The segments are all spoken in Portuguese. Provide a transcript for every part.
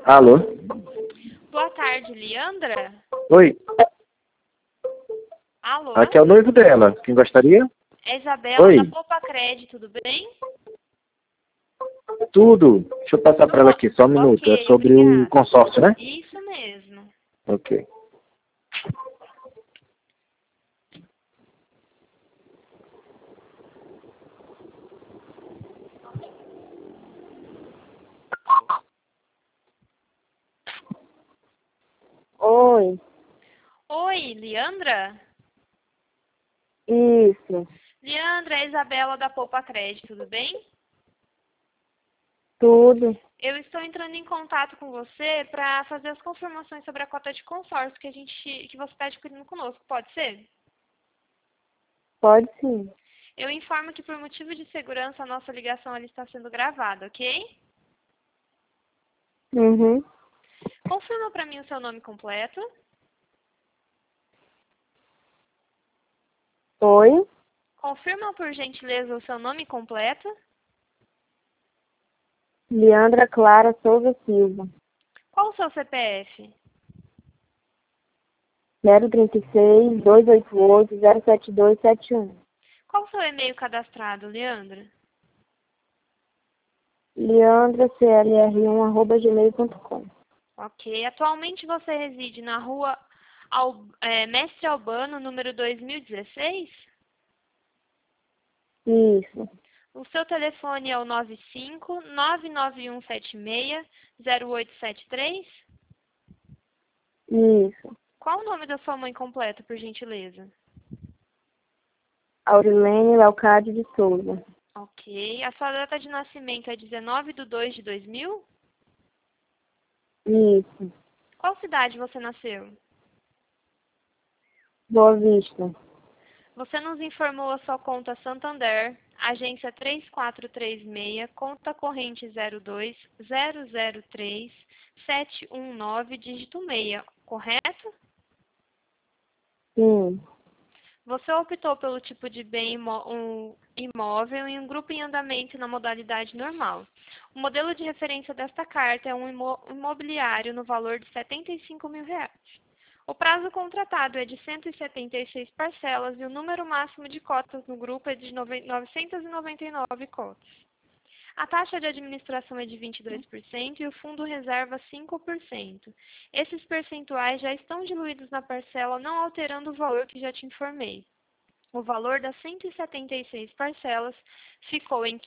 Alô? Boa tarde, Leandra. Oi, Alô? aqui é o noivo dela. Quem gostaria? É Isabela Oi, da Poupa Crédito, tudo bem? tudo. Deixa eu passar para ela aqui, só um minuto. É Ok, sobre o obrigada. consórcio, né? Isso mesmo. Ok. Oi, Oi, Leandra? isso, Leandra, é Isabela da Poupa Crédito, tudo bem? tudo. Eu estou entrando em contato com você para fazer as confirmações sobre a cota de consórcio que você está adquirindo conosco, pode ser? Pode sim. Eu informo que por motivo de segurança a nossa ligação ali está sendo gravada, ok? Uhum. Confirma para mim o seu nome completo. Oi, Confirma por gentileza o seu nome completo. Leandra Clara Souza Silva. Qual o seu CPF? 036 288 07271. Qual o seu e-mail cadastrado, Leandra? leandraclr1@gmail.com. Ok. Atualmente você reside na rua Mestre Albano, número 2016? Isso, O seu telefone é o 95-99176-0873? isso. Qual o nome da sua mãe completo, por gentileza? Aurilene Leocádio de Souza. Ok. A sua data de nascimento é 19/2/2000? Isso, Qual cidade você nasceu? Boa Vista. Você nos informou a sua conta Santander, agência 3436, conta corrente 02003719, dígito 6, correto? Sim, Você optou pelo tipo de bem imóvel em um grupo em andamento na modalidade normal. O modelo de referência desta carta é um imobiliário no valor de R$ 75.000. O prazo contratado é de 176 parcelas e o número máximo de cotas no grupo é de 999 cotas. A taxa de administração é de 22% e o fundo reserva 5%. Esses percentuais já estão diluídos na parcela, não alterando o valor que já te informei. O valor das 176 parcelas ficou em R$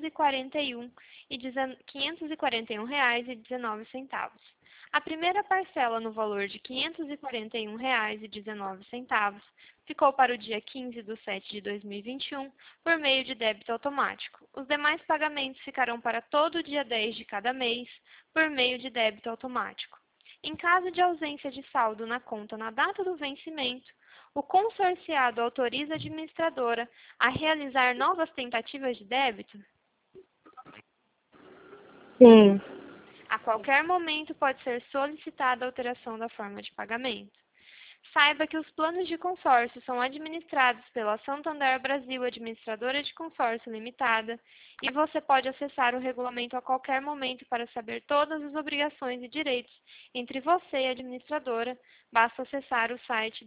541,19. A primeira parcela, no valor de R$ 541,19, ficou para o dia 15/7/2021, por meio de débito automático. Os demais pagamentos ficarão para todo dia 10 de cada mês, por meio de débito automático. Em caso de ausência de saldo na conta na data do vencimento, o consorciado autoriza a administradora a realizar novas tentativas de débito? sim. A qualquer momento pode ser solicitada a alteração da forma de pagamento. Saiba que os planos de consórcio são administrados pela Santander Brasil Administradora de Consórcio Limitada e você pode acessar o regulamento a qualquer momento para saber todas as obrigações e direitos entre você e a administradora. Basta acessar o site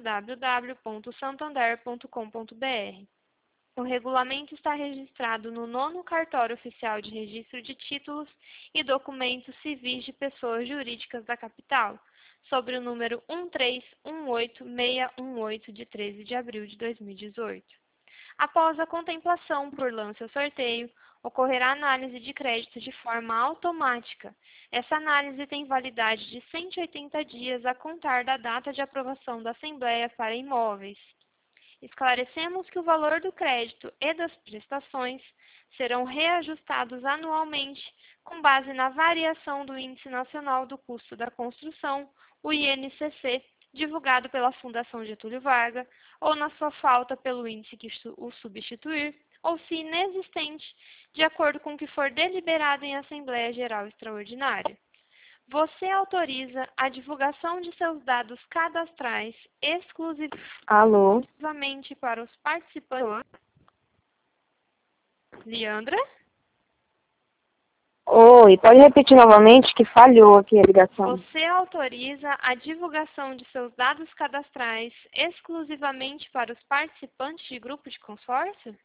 www.santander.com.br. O regulamento está registrado no 9º Cartório Oficial de Registro de Títulos e Documentos Civis de Pessoas Jurídicas da Capital, sobre o número 1318618 de 13 de abril de 2018. Após a contemplação por lance ou sorteio, ocorrerá análise de crédito de forma automática. Essa análise tem validade de 180 dias a contar da data de aprovação da Assembleia para imóveis. Esclarecemos que o valor do crédito e das prestações serão reajustados anualmente com base na variação do Índice Nacional do Custo da Construção, o INCC, divulgado pela Fundação Getúlio Vargas, ou na sua falta pelo índice que o substituir, ou se inexistente, de acordo com o que for deliberado em Assembleia Geral Extraordinária. Você autoriza a divulgação de seus dados cadastrais Alô, exclusivamente para os participantes. Leandra? Oi, pode repetir novamente que falhou aqui a ligação. Você autoriza a divulgação de seus dados cadastrais exclusivamente para os participantes de grupo de consórcio?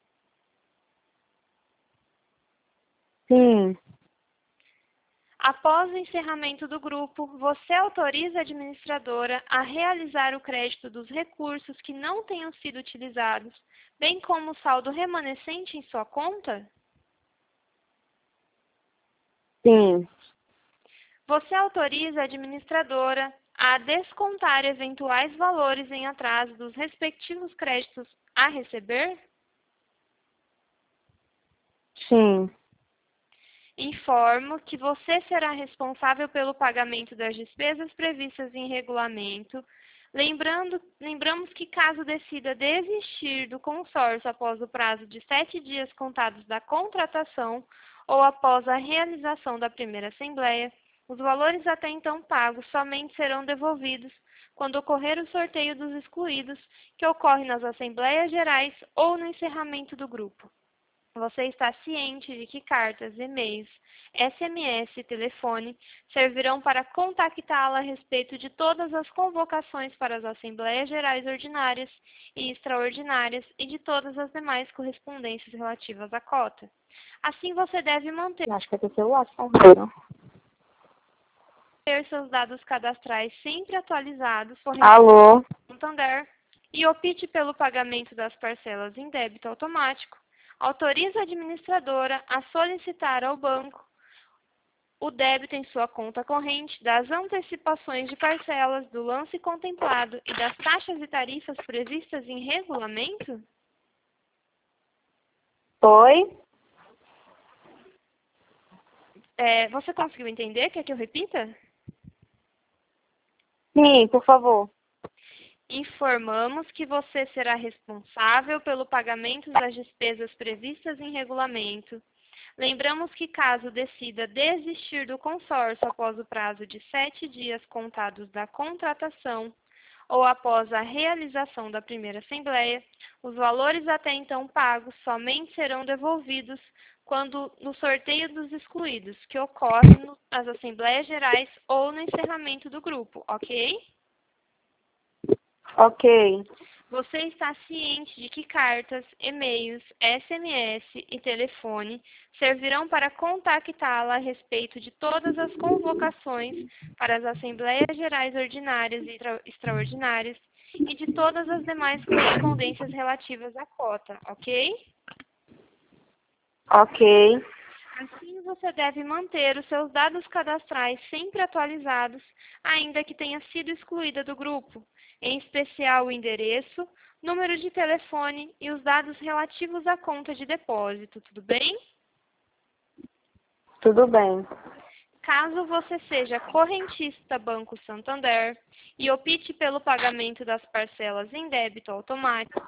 Sim, Após o encerramento do grupo, você autoriza a administradora a realizar o crédito dos recursos que não tenham sido utilizados, bem como o saldo remanescente em sua conta? sim, Você autoriza a administradora a descontar eventuais valores em atraso dos respectivos créditos a receber? sim. Informo que você será responsável pelo pagamento das despesas previstas em regulamento. Lembramos que caso decida desistir do consórcio após o prazo de 7 dias contados da contratação ou após a realização da primeira assembleia, os valores até então pagos somente serão devolvidos quando ocorrer o sorteio dos excluídos, que ocorre nas assembleias gerais ou no encerramento do grupo. Você está ciente de que cartas, e-mails, SMS e telefone servirão para contactá-la a respeito de todas as convocações para as Assembleias Gerais Ordinárias e Extraordinárias e de todas as demais correspondências relativas à cota. Assim, você deve manter Acho que é teu celular que tá errado. seus dados cadastrais sempre atualizados, Alô? Santander, e opte pelo pagamento das parcelas em débito automático. Autoriza a administradora a solicitar ao banco o débito em sua conta corrente das antecipações de parcelas do lance contemplado e das taxas e tarifas previstas em regulamento? Oi? Você conseguiu entender? Quer que eu repita? Sim, por favor. Informamos que você será responsável pelo pagamento das despesas previstas em regulamento. Lembramos que caso decida desistir do consórcio após o prazo de 7 dias contados da contratação ou após a realização da primeira assembleia, os valores até então pagos somente serão devolvidos quando no sorteio dos excluídos, que ocorre nas assembleias gerais ou no encerramento do grupo, ok? Ok. Você está ciente de que cartas, e-mails, SMS e telefone servirão para contactá-la a respeito de todas as convocações para as Assembleias Gerais Ordinárias e Extraordinárias e de todas as demais correspondências relativas à cota, ok? Ok. Assim, você deve manter os seus dados cadastrais sempre atualizados, ainda que tenha sido excluída do grupo, em especial o endereço, número de telefone e os dados relativos à conta de depósito, tudo bem? Tudo bem. Caso você seja correntista Banco Santander e opte pelo pagamento das parcelas em débito automático,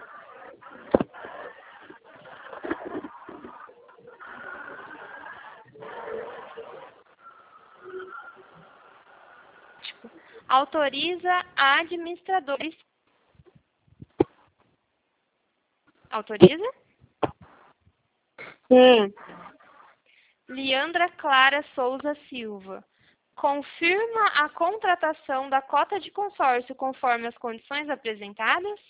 autoriza a administradora. Autoriza? Sim. Leandra Clara Souza Silva. Confirma a contratação da cota de consórcio conforme as condições apresentadas?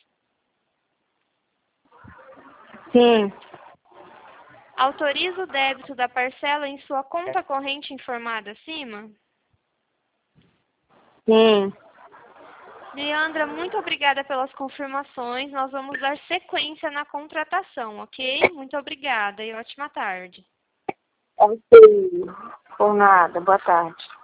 Sim. Autoriza o débito da parcela em sua conta corrente informada acima? Sim. Leandra, muito obrigada pelas confirmações. Nós vamos dar sequência na contratação, ok? Muito obrigada e ótima tarde. Ok. Por nada. Boa tarde.